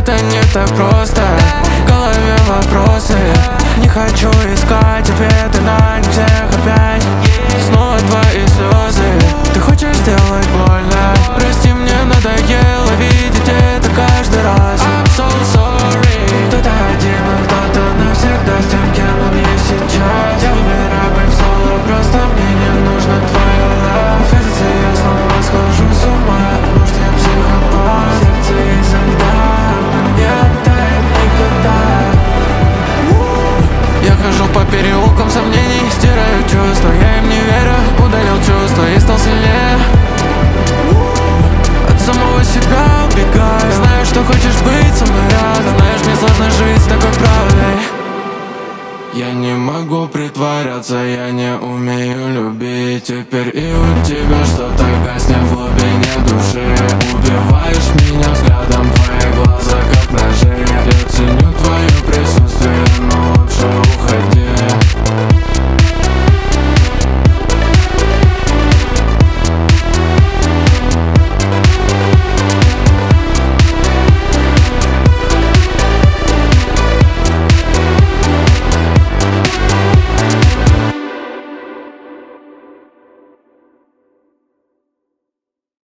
это не так просто. В голове вопросы, не хочу искать ответы на них всех опять. Снова твои слезы, ты хочешь сделать больно. Прости, мне надоело видеть это каждый раз. I'm so sorry. Кто-то один, а кто-то навсегда с тем, кем он есть сейчас. Я выбираю быть соло, просто мне не нужно твоя love. Кажется, я снова схожу с ума, может я психопат. Сердце из-за льда, но не тает никогда. Я хожу по переулкам сомнений, стираю чувства, я им не верю. Удалил чувства и стал сильнее. От самого себя убегаю. Знаю, что хочешь быть со мной рядом. Знаешь, мне сложно жить с такой правдой. Я не могу притворяться, я не умею.